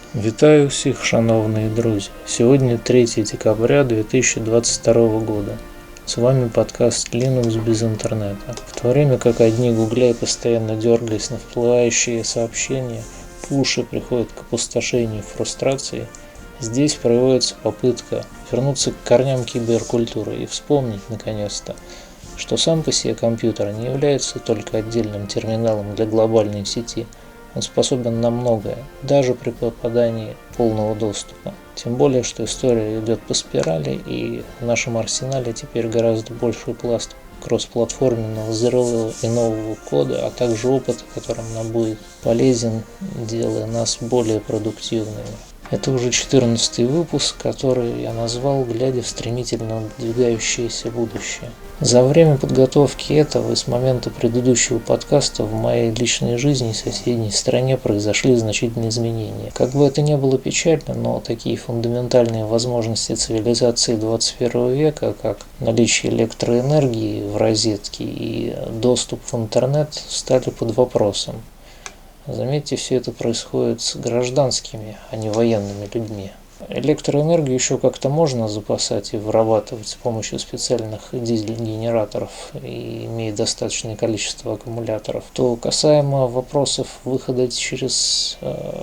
Вітаю всіх, шановные друзья! Сегодня 3 декабря 2022 года. С вами подкаст Linux без интернета. В то время как одни гугля постоянно дергались на всплывающие сообщения, уши приходят к опустошению и фрустрации, здесь проводится попытка вернуться к корням киберкультуры и вспомнить, наконец-то, что сам по себе компьютер не является только отдельным терминалом для глобальной сети. Он способен на многое, даже при попадании полного доступа. Тем более, что история идет по спирали, и в нашем арсенале теперь гораздо больший пласт кроссплатформенного взрыва и нового кода, а также опыта, которым нам будет полезен, делая нас более продуктивными. Это уже 14-й выпуск, который я назвал «Глядя в стремительно надвигающееся будущее». За время подготовки этого и с момента предыдущего подкаста в моей личной жизни и соседней стране произошли значительные изменения. Как бы это ни было печально, но такие фундаментальные возможности цивилизации 21 века, как наличие электроэнергии в розетке и доступ в интернет, стали под вопросом. Заметьте, все это происходит с гражданскими, а не военными людьми. Электроэнергию еще как-то можно запасать и вырабатывать с помощью специальных дизель-генераторов и имея достаточное количество аккумуляторов. То касаемо вопросов выхода через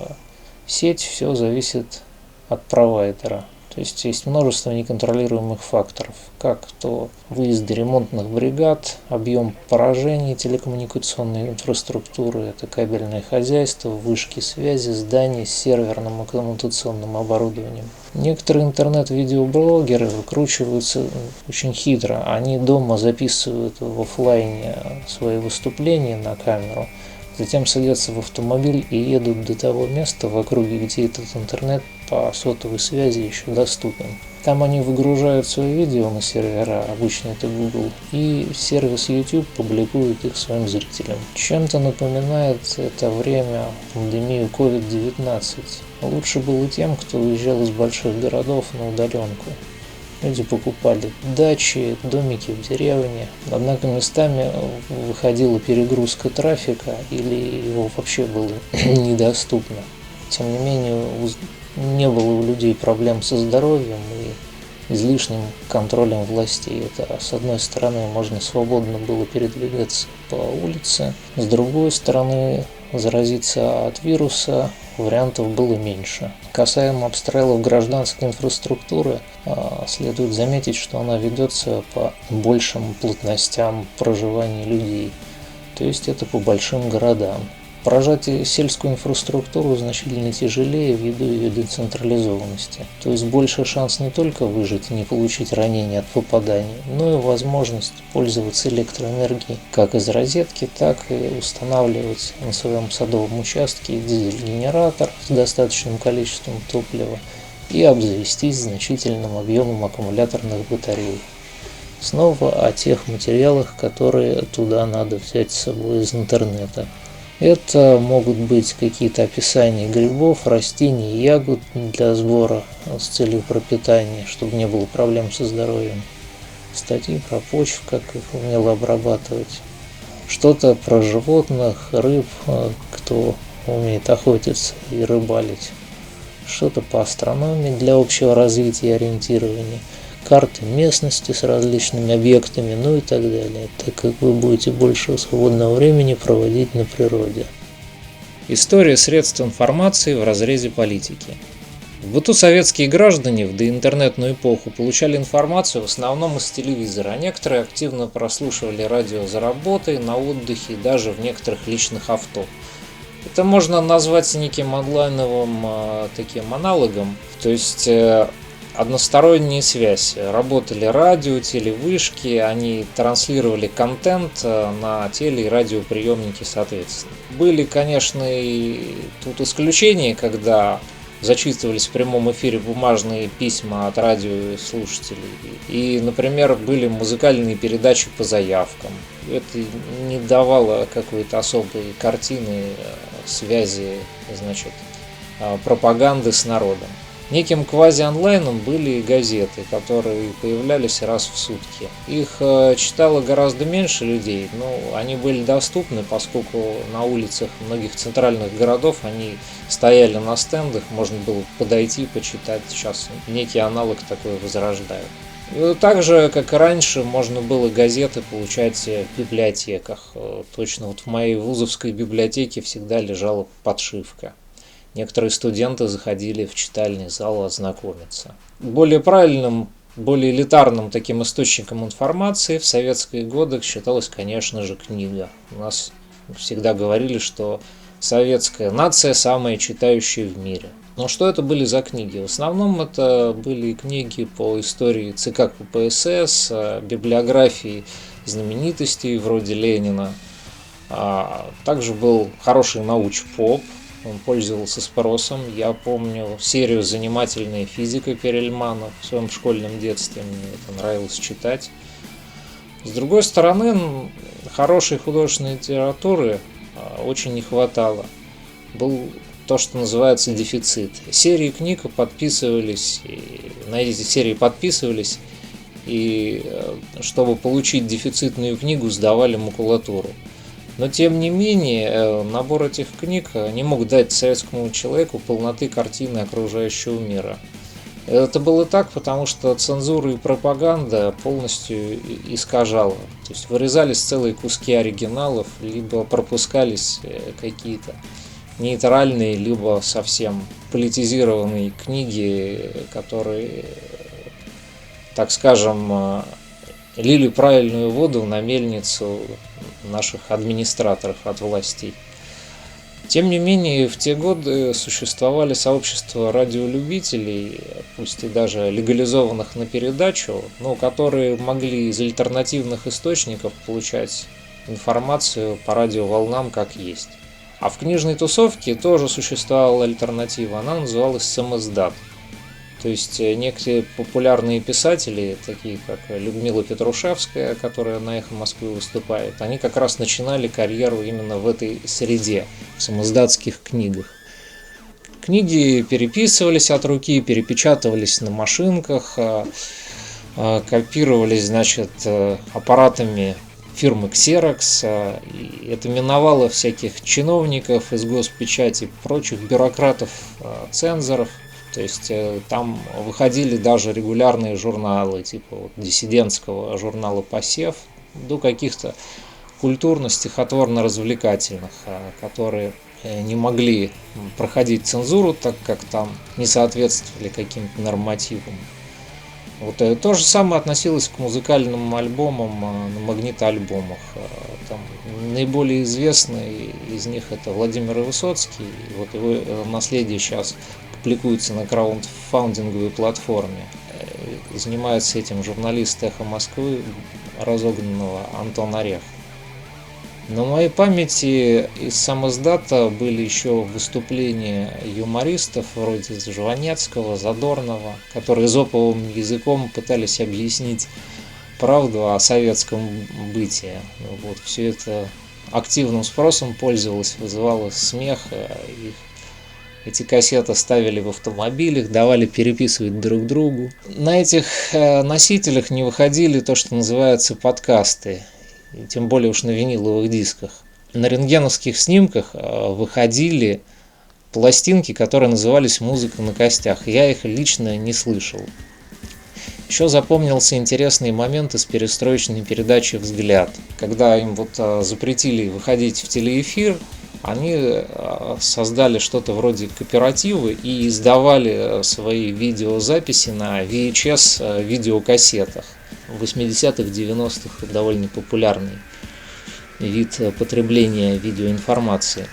сеть, все зависит от провайдера. То есть множество неконтролируемых факторов, как то выезды ремонтных бригад, объем поражений телекоммуникационной инфраструктуры, это кабельное хозяйство, вышки связи, здания с серверным и коммутационным оборудованием. Некоторые интернет-видеоблогеры выкручиваются очень хитро. Они дома записывают в офлайне свои выступления на камеру, затем садятся в автомобиль и едут до того места в округе, где этот интернет по сотовой связи еще доступен. Там они выгружают свои видео на сервера, обычно это Google, и сервис YouTube публикует их своим зрителям. Чем-то напоминает это время пандемию COVID-19. Лучше было тем, кто уезжал из больших городов на удаленку. Люди покупали дачи, домики в деревне, однако местами выходила перегрузка трафика или его вообще было недоступно. Тем не менее, не было у людей проблем со здоровьем и излишним контролем властей. Это, с одной стороны, можно свободно было передвигаться по улице, с другой стороны, заразиться от вируса вариантов было меньше. Касаемо обстрелов гражданской инфраструктуры, следует заметить, что она ведется по большим плотностям проживания людей, то есть это по большим городам. Поражать сельскую инфраструктуру значительно тяжелее ввиду ее децентрализованности, то есть больше шанс не только выжить и не получить ранения от попаданий, но и возможность пользоваться электроэнергией как из розетки, так и устанавливать на своем садовом участке дизель-генератор с достаточным количеством топлива и обзавестись значительным объемом аккумуляторных батарей. Снова о тех материалах, которые туда надо взять с собой из интернета. Это могут быть какие-то описания грибов, растений, ягод для сбора с целью пропитания, чтобы не было проблем со здоровьем. Статьи про почву, как их умело обрабатывать. Что-то про животных, рыб, кто умеет охотиться и рыбалить. Что-то по астрономии для общего развития и ориентирования. Карты местности с различными объектами, ну и так далее, так как вы будете больше свободного времени проводить на природе. История средств информации в разрезе политики. В быту советские граждане в доинтернетную эпоху получали информацию в основном из телевизора, а некоторые активно прослушивали радио за работой, на отдыхе и даже в некоторых личных авто. Это можно назвать неким онлайновым таким аналогом, то есть односторонняя связь. Работали радио, телевышки, они транслировали контент на теле- и радиоприемники соответственно. Были, конечно, и тут исключения, когда зачитывались в прямом эфире бумажные письма от радиослушателей. И, например, были музыкальные передачи по заявкам. Это не давало какой-то особой картины связи, пропаганды с народом. Неким квази-онлайном были газеты, которые появлялись раз в сутки. Их читало гораздо меньше людей, но они были доступны, поскольку на улицах многих центральных городов они стояли на стендах, можно было подойти, почитать. Сейчас некий аналог такой возрождают. И так же, как и раньше, можно было газеты получать в библиотеках. Точно вот в моей вузовской библиотеке всегда лежала подшивка. Некоторые студенты заходили в читальный зал ознакомиться. Более правильным, более элитарным таким источником информации в советские годы считалась, конечно же, книга. У нас всегда говорили, что советская нация самая читающая в мире. Но что это были за книги? В основном это были книги по истории ЦК КПСС, библиографии знаменитостей вроде Ленина. Также был хороший науч-поп. Он пользовался спросом. Я помню серию «Занимательная физика» Перельмана в своем школьном детстве. Мне это нравилось читать. С другой стороны, хорошей художественной литературы очень не хватало. Был то, что называется дефицит. Серии книг подписывались, на эти серии подписывались, и чтобы получить дефицитную книгу, сдавали макулатуру. Но тем не менее, набор этих книг не мог дать советскому человеку полноты картины окружающего мира. Это было так, потому что цензура и пропаганда полностью искажала. То есть вырезались целые куски оригиналов, либо пропускались какие-то нейтральные, либо совсем политизированные книги, которые, так скажем, лили правильную воду на мельницу наших администраторов от властей. Тем не менее, в те годы существовали сообщества радиолюбителей, пусть и даже легализованных на передачу, но которые могли из альтернативных источников получать информацию по радиоволнам как есть. А в книжной тусовке тоже существовала альтернатива, она называлась самиздат. То есть некие популярные писатели, такие как Людмила Петрушевская, которая на «Эхо Москвы» выступает, они как раз начинали карьеру именно в этой среде, в самиздатских книгах. Книги переписывались от руки, перепечатывались на машинках, копировались, значит, аппаратами фирмы Xerox, и это миновало всяких чиновников из госпечати, прочих бюрократов, цензоров. То есть там выходили даже регулярные журналы, типа диссидентского журнала «Посев», до каких-то культурно-стихотворно-развлекательных, которые не могли проходить цензуру, так как там не соответствовали каким-то нормативам. Вот то же самое относилось к музыкальным альбомам на магнитоальбомах. Там наиболее известный из них это Владимир Высоцкий. Вот его наследие сейчас публикуется на краундфандинговой платформе. Занимается этим журналист «Эхо Москвы» разогнанного Антон Орех. На моей памяти из самиздата были еще выступления юмористов вроде Жванецкого, Задорнова, которые эзоповым языком пытались объяснить правду о советском бытии. Вот, все это активным спросом пользовалось, вызывало смех. Эти кассеты ставили в автомобилях, давали переписывать друг другу. На этих носителях не выходили то, что называется подкасты. Тем более уж на виниловых дисках. На рентгеновских снимках выходили пластинки, которые назывались «Музыка на костях». Я их лично не слышал. Еще запомнился интересный момент из перестроечной передачи «Взгляд». Когда им запретили выходить в телеэфир, они создали что-то вроде кооператива и издавали свои видеозаписи на VHS видеокассетах. В 80-х, 90-х довольно популярный вид потребления видеоинформации.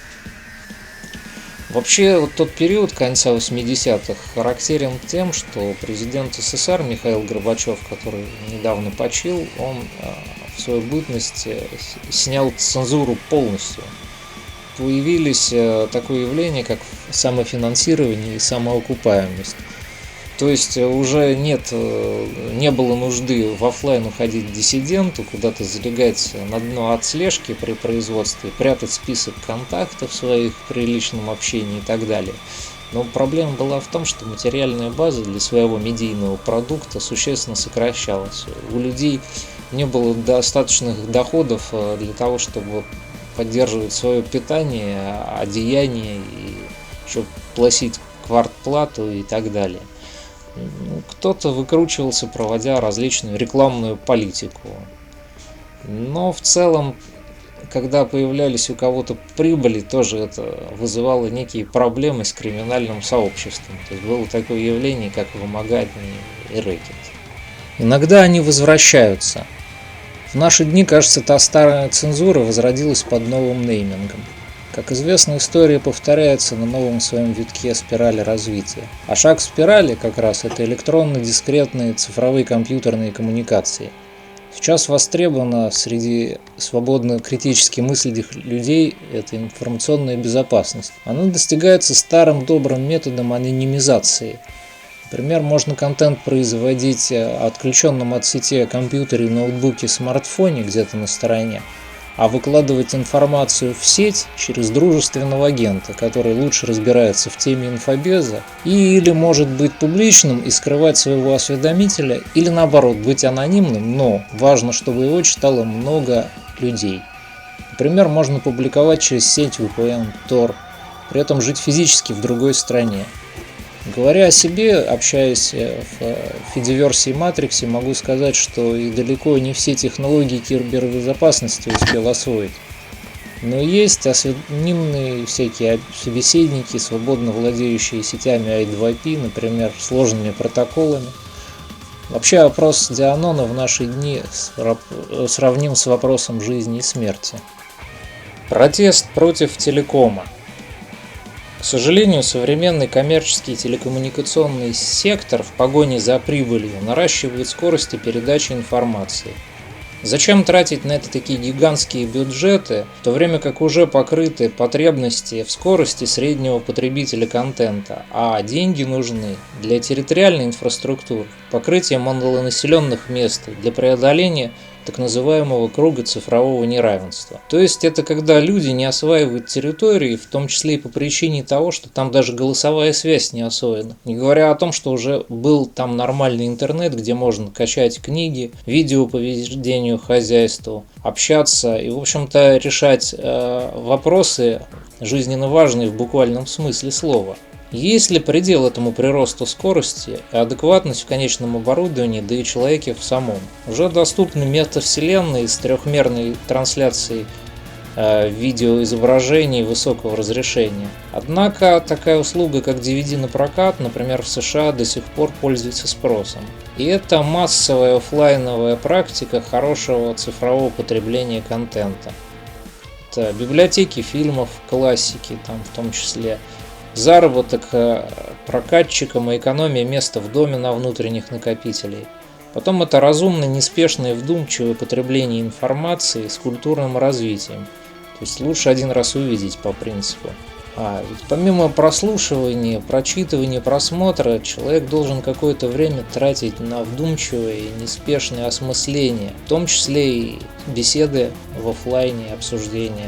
Вообще, тот период конца 80-х характерен тем, что президент СССР Михаил Горбачев, который недавно почил, он в свою бытность снял цензуру полностью. Появились такое явление, как самофинансирование и самоокупаемость. То есть уже не было нужды в офлайн уходить диссиденту, куда-то залегать на дно отслежки при производстве, прятать список контактов своих при личном общении и так далее. Но проблема была в том, что материальная база для своего медийного продукта существенно сокращалась. У людей не было достаточных доходов для того, чтобы поддерживать свое питание, одеяние и еще платить квартплату и так далее. Кто-то выкручивался, проводя различную рекламную политику. Но в целом, когда появлялись у кого-то прибыли, тоже это вызывало некие проблемы с криминальным сообществом. То есть было такое явление, как вымогательный рэкет. Иногда они возвращаются. В наши дни, кажется, та старая цензура возродилась под новым неймингом. Как известно, история повторяется на новом своем витке спирали развития. А шаг в спирали как раз это электронно-дискретные цифровые компьютерные коммуникации. Сейчас востребована среди свободно критически мыслящих людей эта информационная безопасность. Она достигается старым добрым методом анонимизации. Например, можно контент производить отключенном от сети компьютере, ноутбуке, смартфоне где-то на стороне, а выкладывать информацию в сеть через дружественного агента, который лучше разбирается в теме инфобеза, или может быть публичным и скрывать своего осведомителя, или наоборот быть анонимным, но важно, чтобы его читало много людей. Например, можно публиковать через сеть VPN, Tor, при этом жить физически в другой стране. Говоря о себе, общаясь в фидеверсии Матриксе, могу сказать, что и далеко не все технологии кибербезопасности успел освоить. Но есть анонимные всякие собеседники, свободно владеющие сетями I2P, например, сложными протоколами. Вообще опрос Дианона в наши дни сравним с вопросом жизни и смерти. Протест против телекома. К сожалению, современный коммерческий телекоммуникационный сектор в погоне за прибылью наращивает скорости передачи информации. Зачем тратить на это такие гигантские бюджеты, в то время как уже покрыты потребности в скорости среднего потребителя контента, а деньги нужны для территориальной инфраструктуры, покрытия малонаселенных мест, для преодоления так называемого круга цифрового неравенства. То есть это когда люди не осваивают территории, в том числе и по причине того, что там даже голосовая связь не освоена. Не говоря о том, что уже был там нормальный интернет, где можно качать книги, видео по ведению хозяйства, общаться и, в общем-то, решать вопросы жизненно важные в буквальном смысле слова. Есть ли предел этому приросту скорости и адекватность в конечном оборудовании, да и человеке в самом? Уже доступны метавселенные с трехмерной трансляцией видеоизображений высокого разрешения. Однако такая услуга, как DVD на прокат, например, в США до сих пор пользуется спросом. И это массовая офлайновая практика хорошего цифрового потребления контента. Это библиотеки фильмов, классики там в том числе. Заработок прокатчикам и экономия места в доме на внутренних накопителей. Потом это разумное, неспешное и вдумчивое потребление информации с культурным развитием. То есть лучше один раз увидеть по принципу. Ведь помимо прослушивания, прочитывания, просмотра, человек должен какое-то время тратить на вдумчивое и неспешное осмысление, в том числе и беседы в офлайне, обсуждения.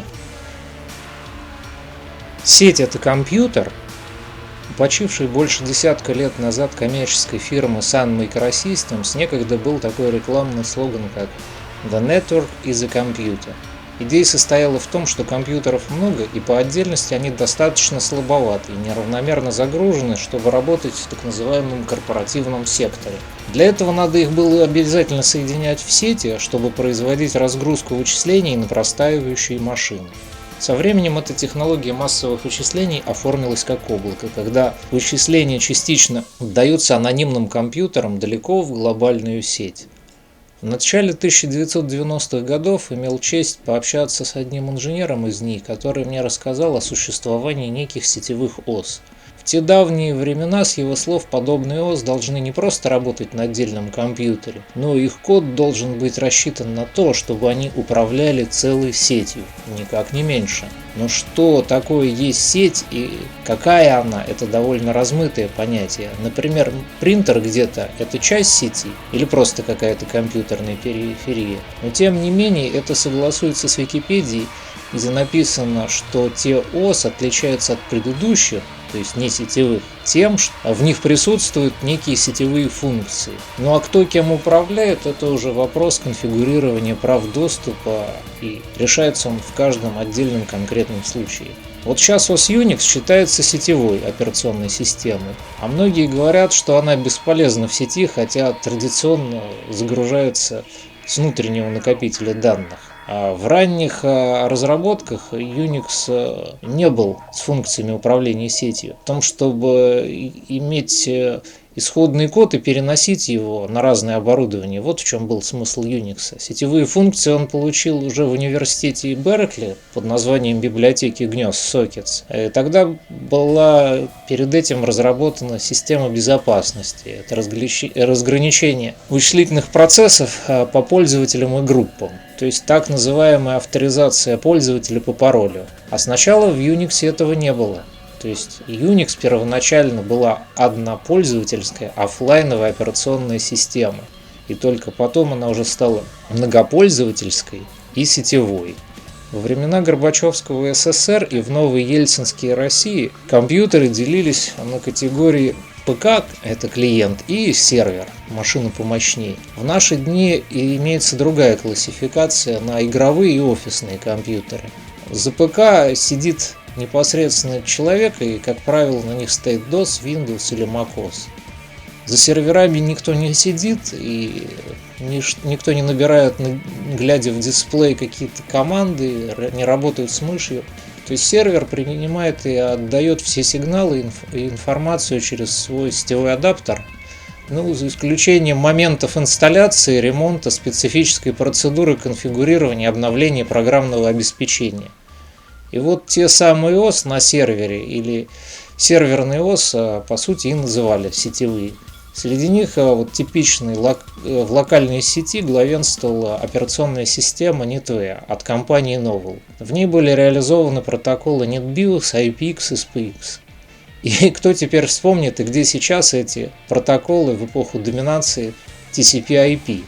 Сеть – это компьютер, почивший больше десятка лет назад коммерческой фирмы Sun Microsystems, некогда был такой рекламный слоган, как «The network is a computer». Идея состояла в том, что компьютеров много, и по отдельности они достаточно слабоваты и неравномерно загружены, чтобы работать в так называемом корпоративном секторе. Для этого надо их было обязательно соединять в сети, чтобы производить разгрузку вычислений на простаивающие машины. Со временем эта технология массовых вычислений оформилась как облако, когда вычисления частично отдаются анонимным компьютерам далеко в глобальную сеть. В начале 1990-х годов имел честь пообщаться с одним инженером из них, который мне рассказал о существовании неких сетевых ос. В те давние времена, с его слов, подобные ос должны не просто работать на отдельном компьютере, но их код должен быть рассчитан на то, чтобы они управляли целой сетью, никак не меньше. Но что такое есть сеть и какая она, это довольно размытое понятие. Например, принтер где-то – это часть сети или просто какая-то компьютерная периферия. Но тем не менее это согласуется с Википедией, где написано, что те ос отличаются от предыдущих, то есть не сетевых, тем, что в них присутствуют некие сетевые функции. Ну а кто кем управляет, это уже вопрос конфигурирования прав доступа, и решается он в каждом отдельном конкретном случае. Вот сейчас OS Unix считается сетевой операционной системой, а многие говорят, что она бесполезна в сети, хотя традиционно загружается с внутреннего накопителя данных. А в ранних разработках Unix не был с функциями управления сетью. В том, чтобы иметь исходный код и переносить его на разное оборудование. Вот в чем был смысл Unix. Сетевые функции он получил уже в университете Беркли под названием библиотеки гнезд Sockets. И тогда была перед этим разработана система безопасности. Это разграничение вычислительных процессов по пользователям и группам. То есть так называемая авторизация пользователя по паролю. А сначала в Unix этого не было. То есть Unix первоначально была однопользовательская офлайновая операционная система. И только потом она уже стала многопользовательской и сетевой. Во времена Горбачевского СССР и в новой ельцинской России компьютеры делились на категории ПК – это клиент, и сервер – машина помощней. В наши дни имеется другая классификация на игровые и офисные компьютеры. За ПК сидит непосредственно человек, и, как правило, на них стоит DOS, Windows или MacOS. За серверами никто не сидит, и никто не набирает, глядя в дисплей, какие-то команды, не работают с мышью. То есть сервер принимает и отдает все сигналы и информацию через свой сетевой адаптер, за исключением моментов инсталляции, ремонта, специфической процедуры конфигурирования и обновления программного обеспечения. И вот те самые ОС на сервере или серверные ОС, по сути, и называли сетевые. Среди них типичной в локальной сети главенствовала операционная система NetWare от компании Novell. В ней были реализованы протоколы NetBIOS, IPX и SPX. И кто теперь вспомнит, и где сейчас эти протоколы в эпоху доминации TCP/IP?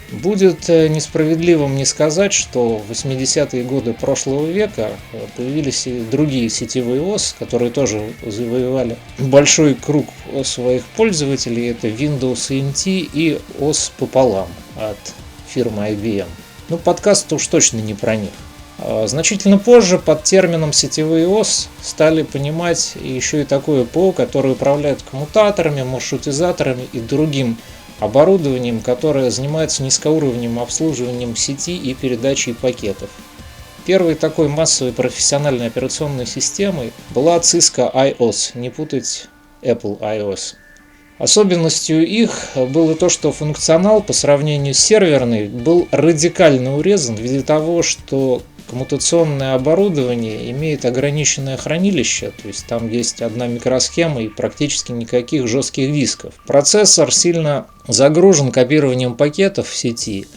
Будет несправедливым не сказать, что в 80-е годы прошлого века появились и другие сетевые ОС, которые тоже завоевали большой круг своих пользователей. Это Windows NT и ОС пополам от фирмы IBM. Подкаст уж точно не про них. Значительно позже под термином сетевые ОС стали понимать еще и такое ПО, которое управляет коммутаторами, маршрутизаторами и другим оборудованием, которое занимается низкоуровневым обслуживанием сети и передачей пакетов. Первой такой массовой профессиональной операционной системой была Cisco iOS, не путать Apple iOS. Особенностью их было то, что функционал по сравнению с серверной был радикально урезан ввиду того, что коммутационное оборудование имеет ограниченное хранилище, то есть там есть одна микросхема и практически никаких жестких дисков. Процессор сильно загружен копированием пакетов в сети,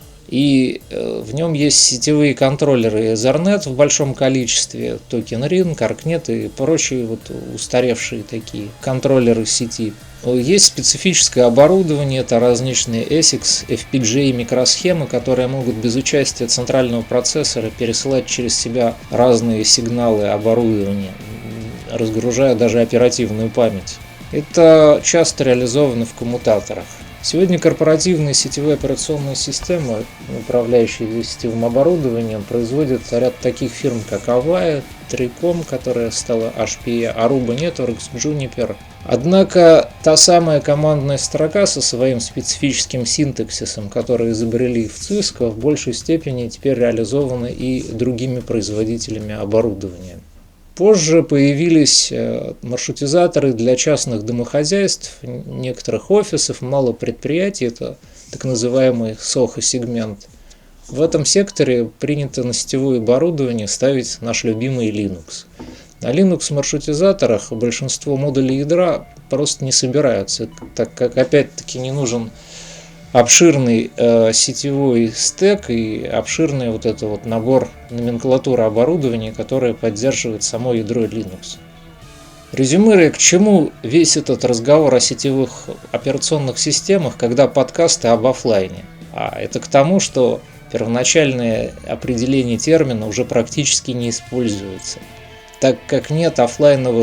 и в нем есть сетевые контроллеры Ethernet в большом количестве, Token Ring, ArcNet и прочие устаревшие такие контроллеры сети. Есть специфическое оборудование, это различные ASICs, FPGA микросхемы, которые могут без участия центрального процессора пересылать через себя разные сигналы оборудования, разгружая даже оперативную память. Это часто реализовано в коммутаторах. Сегодня корпоративные сетевые операционные системы, управляющие сетевым оборудованием, производят ряд таких фирм, как Avaya, Tricom, которая стала HPE, Aruba Networks, Juniper. Однако та самая командная строка со своим специфическим синтаксисом, который изобрели в Cisco, в большей степени теперь реализована и другими производителями оборудования. Позже появились маршрутизаторы для частных домохозяйств, некоторых офисов, мало предприятий, это так называемый SOHO-сегмент. В этом секторе принято на сетевое оборудование ставить наш любимый Linux. На Linux маршрутизаторах большинство модулей ядра просто не собираются, так как опять-таки не нужен обширный сетевой стек и обширный набор номенклатуры оборудования, которое поддерживает само ядро Linux. Резюмируя, к чему весь этот разговор о сетевых операционных системах, когда подкасты об офлайне? Это к тому, что первоначальное определение термина уже практически не используется, так как нет офлайновых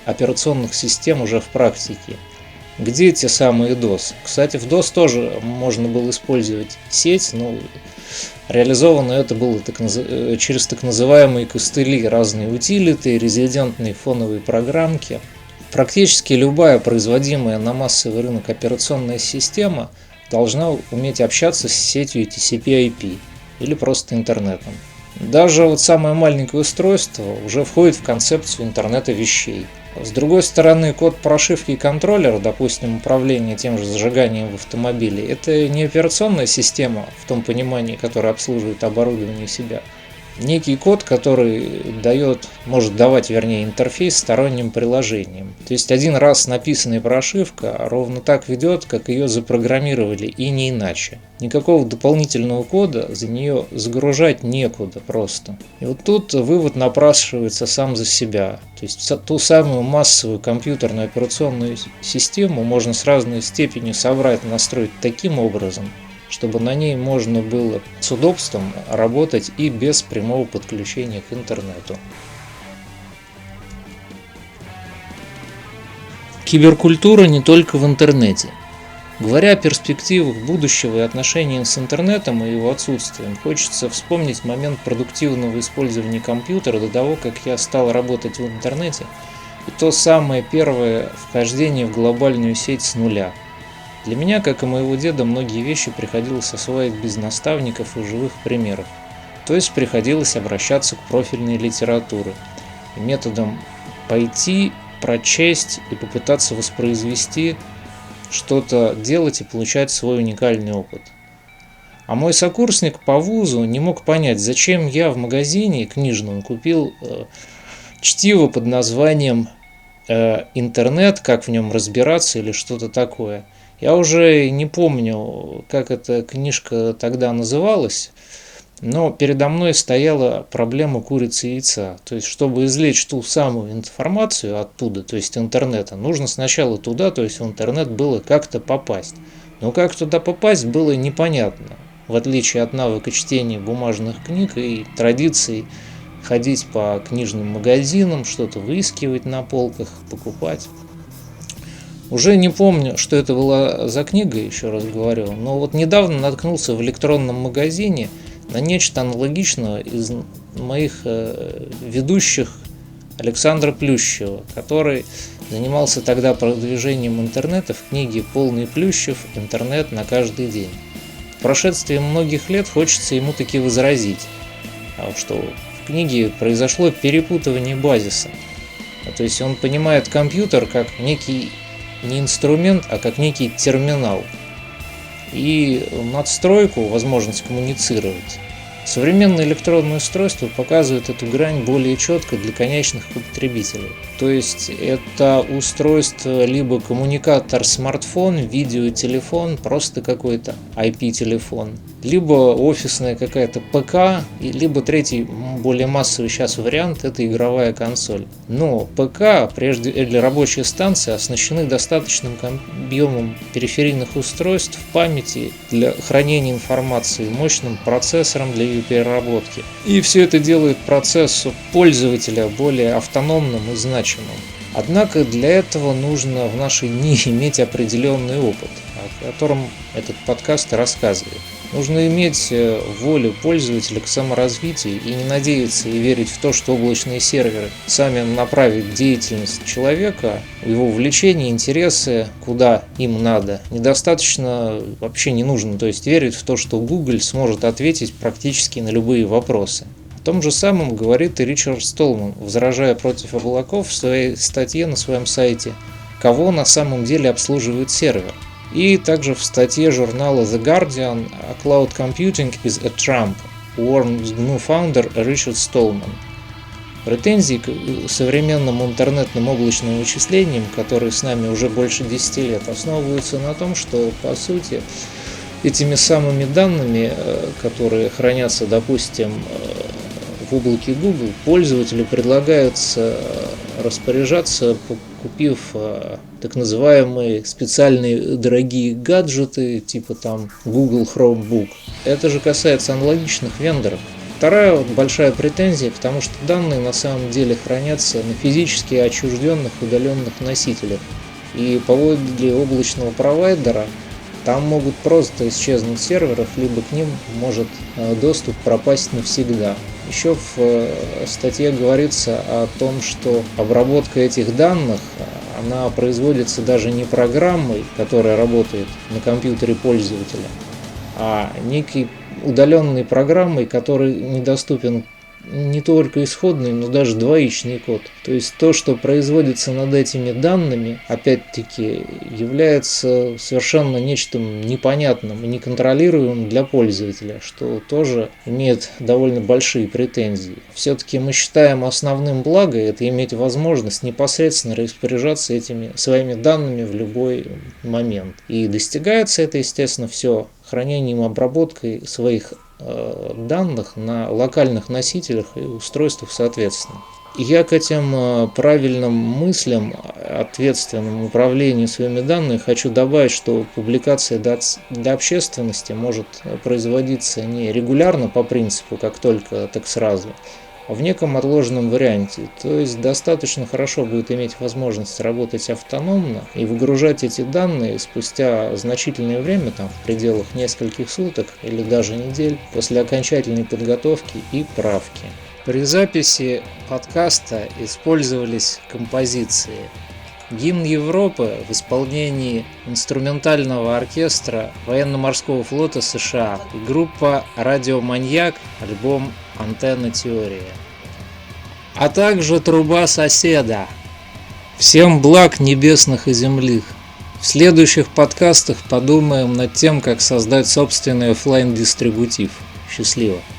операционных систем уже в практике. Где те самые DOS? Кстати, в DOS тоже можно было использовать сеть, но реализовано это было через так называемые костыли, разные утилиты, резидентные фоновые программки. Практически любая производимая на массовый рынок операционная система должна уметь общаться с сетью TCP/IP или просто интернетом. Даже вот самое маленькое устройство уже входит в концепцию интернета вещей. С другой стороны, код прошивки контроллера, допустим, управление тем же зажиганием в автомобиле, это не операционная система в том понимании, которая обслуживает оборудование себя. Некий код, который может давать интерфейс сторонним приложениям. То есть один раз написанная прошивка ровно так ведет, как ее запрограммировали, и не иначе. Никакого дополнительного кода за нее загружать некуда просто. И вот тут вывод напрашивается сам за себя. То есть ту самую массовую компьютерную операционную систему можно с разной степенью собрать и настроить таким образом, чтобы на ней можно было с удобством работать и без прямого подключения к интернету. Киберкультура не только в интернете. Говоря о перспективах будущего и отношениях с интернетом и его отсутствием, хочется вспомнить момент продуктивного использования компьютера до того, как я стал работать в интернете, и то самое первое вхождение в глобальную сеть с нуля. Для меня, как и моего деда, многие вещи приходилось осваивать без наставников и живых примеров. То есть приходилось обращаться к профильной литературе и методом пойти, прочесть и попытаться воспроизвести, что-то делать и получать свой уникальный опыт. А мой сокурсник по вузу не мог понять, зачем я в магазине книжном купил чтиво под названием «Интернет», как в нем разбираться или что-то такое. Я уже не помню, как эта книжка тогда называлась, но передо мной стояла проблема курицы и яйца. То есть, чтобы извлечь ту самую информацию оттуда, то есть интернета, нужно сначала туда, то есть в интернет, было как-то попасть. Но как туда попасть, было непонятно, в отличие от навыка чтения бумажных книг и традиций ходить по книжным магазинам, что-то выискивать на полках, покупать. Уже не помню, что это была за книга, еще раз говорю, но вот недавно наткнулся в электронном магазине на нечто аналогичное из моих ведущих Александра Плющева, который занимался тогда продвижением интернета в книге «Полный Плющев. Интернет на каждый день». В прошествии многих лет хочется ему таки возразить, что в книге произошло перепутывание базиса. То есть он понимает компьютер как некий не инструмент, а как некий терминал и надстройку, возможность коммуницировать. Современные электронные устройства показывают эту грань более четко для конечных потребителей. То есть это устройство либо коммуникатор смартфон, видеотелефон, просто какой-то IP-телефон, либо офисная какая-то ПК, либо третий, более массовый сейчас вариант, это игровая консоль. Но ПК, прежде или рабочие станции, оснащены достаточным объемом периферийных устройств, памяти для хранения информации, мощным процессором для ее переработки. И все это делает процесс пользователя более автономным и значимым. Однако для этого нужно в наши дни иметь определенный опыт, о котором этот подкаст и рассказывает. Нужно иметь волю пользователя к саморазвитию и не надеяться и верить в то, что облачные серверы сами направят деятельность человека, его увлечения, интересы, куда им надо. Недостаточно, вообще не нужно, то есть верить в то, что Google сможет ответить практически на любые вопросы. О том же самом говорит и Ричард Столман, возражая против облаков в своей статье на своем сайте «Кого на самом деле обслуживает сервер?». И также в статье журнала The Guardian «Cloud Computing is a Trump» warns GNU founder Ричард Столман. Претензии к современным интернетным облачным вычислениям, которые с нами уже больше 10 лет, основываются на том, что, по сути, этими самыми данными, которые хранятся, допустим, в облаке Google, пользователю предлагается распоряжаться, купив так называемые специальные дорогие гаджеты, типа там Google Chromebook. Это же касается аналогичных вендоров. Вторая большая претензия, потому что данные на самом деле хранятся на физически отчужденных удаленных носителях. И по воле облачного провайдера там могут просто исчезнуть серверов, либо к ним может доступ пропасть навсегда. Еще в статье говорится о том, что обработка этих данных, она производится даже не программой, которая работает на компьютере пользователя, а некой удаленной программой, которой недоступен не только исходный, но даже двоичный код. То есть то, что производится над этими данными, опять-таки, является совершенно нечто непонятным и неконтролируемым для пользователя, что тоже имеет довольно большие претензии. Все-таки мы считаем основным благом это иметь возможность непосредственно распоряжаться этими своими данными в любой момент. И достигается это, естественно, все хранением и обработкой своих данных на локальных носителях и устройствах соответственно. Я к этим правильным мыслям, ответственному управлению своими данными хочу добавить, что публикация для общественности может производиться не регулярно по принципу как только, так сразу, а в неком отложенном варианте. То есть достаточно хорошо будет иметь возможность работать автономно и выгружать эти данные спустя значительное время, там, в пределах нескольких суток или даже недель, после окончательной подготовки и правки. При записи подкаста использовались композиции: «Гимн Европы» в исполнении инструментального оркестра Военно-морского флота США и группа «Радио Маньяк», альбом «Антенна Теория», а также «Труба соседа». Всем благ небесных и земных. В следующих подкастах подумаем над тем, как создать собственный офлайн-дистрибутив. Счастливо!